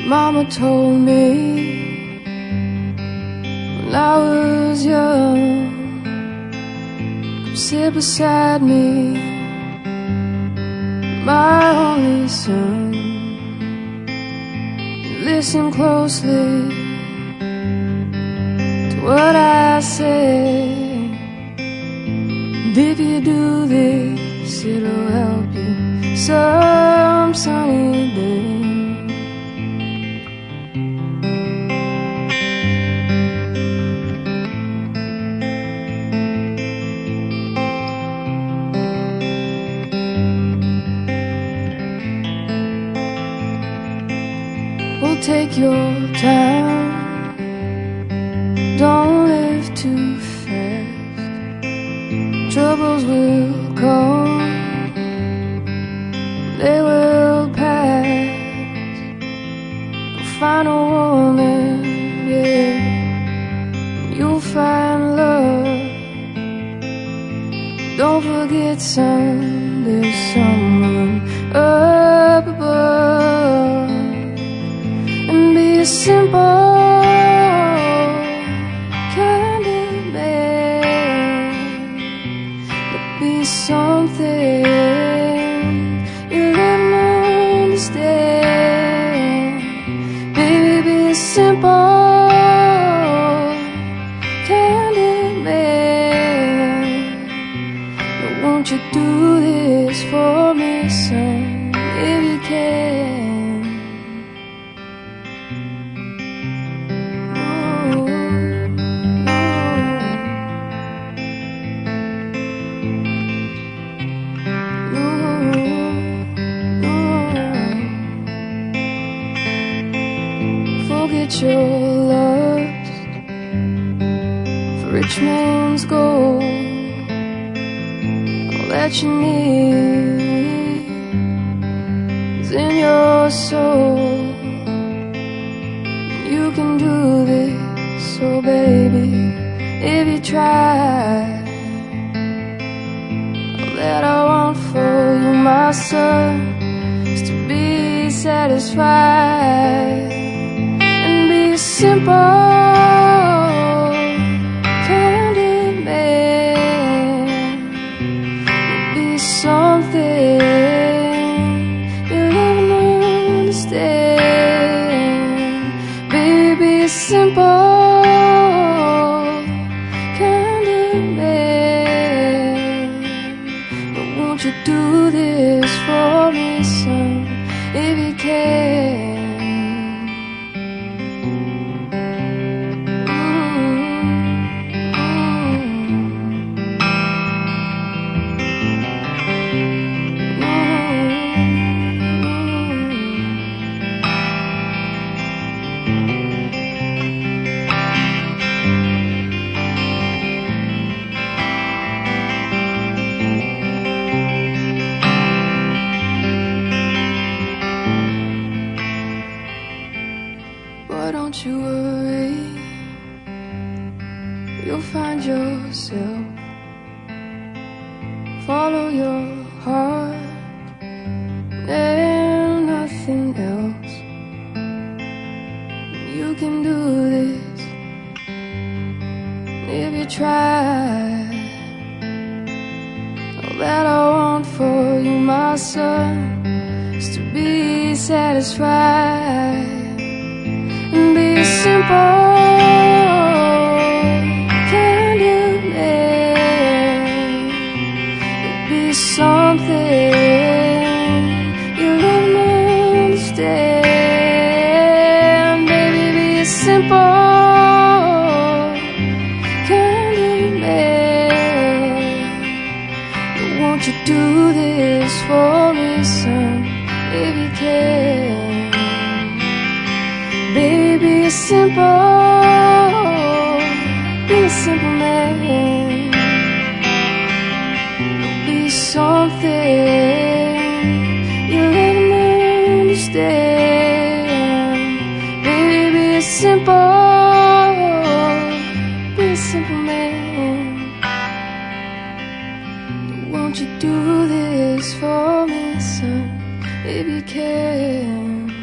Mama told me when I was young, come sit beside me, my only son. Listen closely to what I say, and if you do this, it'll help you some sunny day. Well, take your time, don't live too fast. Troubles will come, they will pass. Go find a woman, yeah, you'll find love. Don't forget, son, there's someone up above. Be a simple kind of man, but be something you'll never understand. Baby, be a simple kind of man, but won't you do this for me, son, if you can? Forget your lust for rich man's gold. All that you need is in your soul. You can do this, so baby, if you try. All that I want for you, my son, is to be satisfied. Simple kind of man, be something you'll never understand. Baby, simple kind of man, but won't you do this for me, son, if you can? But don't you worry, you'll find yourself. Follow your heart and nothing else. You can do this if you try. All that I want for you, my son, is to be satisfied. Be simple kind of man, be something you'll never understand. Baby, be a simple kind of man, but won't you do this for me, son, if you can? Baby, be a simple man. Be something you'll never understand. Baby, be a simple man. Won't you do this for me, son, if you can?